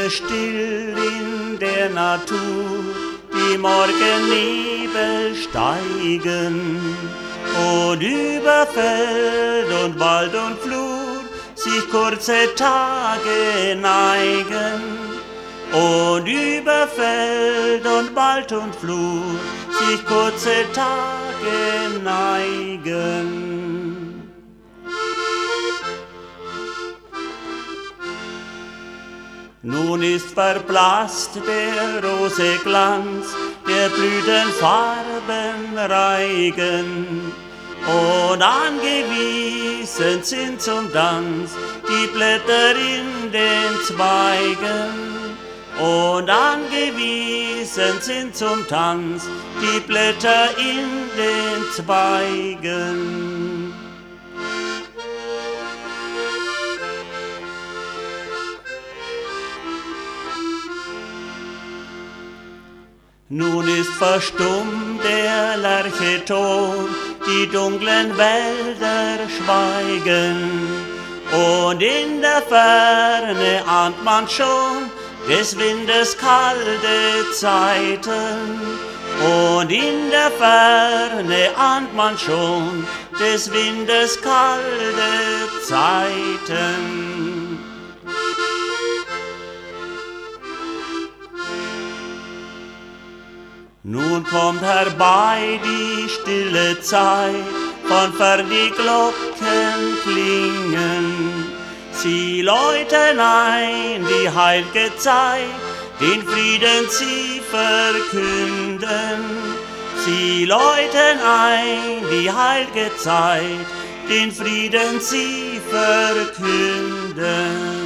Liege still in der Natur, die Morgennebel steigen und über Feld und Wald und Flur sich kurze Tage neigen. Und über Feld und Wald und Flur sich kurze Tage neigen. Nun ist verblasst der rose Glanz der Blütenfarbenreigen und angewiesen sind zum Tanz die Blätter in den Zweigen. Und angewiesen sind zum Tanz die Blätter in den Zweigen. Nun ist verstummt der Lercheton, die dunklen Wälder schweigen, und in der Ferne ahnt man schon des Windes kalte Zeiten. Und in der Ferne ahnt man schon des Windes kalte Zeiten. Nun kommt herbei die stille Zeit, von fern die Glocken klingen. Sie läuten ein die heilge Zeit, den Frieden sie verkünden. Sie läuten ein die heilge Zeit, den Frieden sie verkünden.